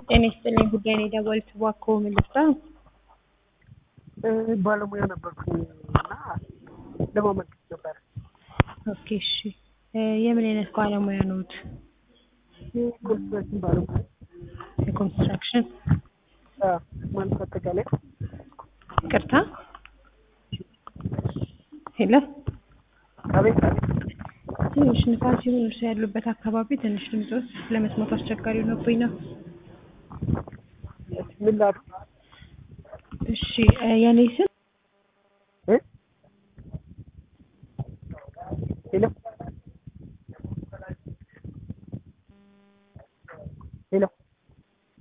ጤና ይስጥልኝ ጉዳይ ነው የደወልኩት እባክዎ ምን ልርዳ? ባለሙያ ነበርኩኝ እና ለማመልከት ነበር። ኦኬ እሺ የምን አይነት ባለሙያ ነዎት? የኮንስትራክሽን ባለሙያ። የኮንስትራክሽን ማለት አጠቃላይ ይቅርታ ሄሎ አቤት ትንሽ ንፋስ ይሁን እርሶ ያሉበት አካባቢ ትንሽ ድምጾች ለመስማት አስቸጋሪ ሆኖብኝ ነው። ምን ላድርግ? እሺ የኔ ስም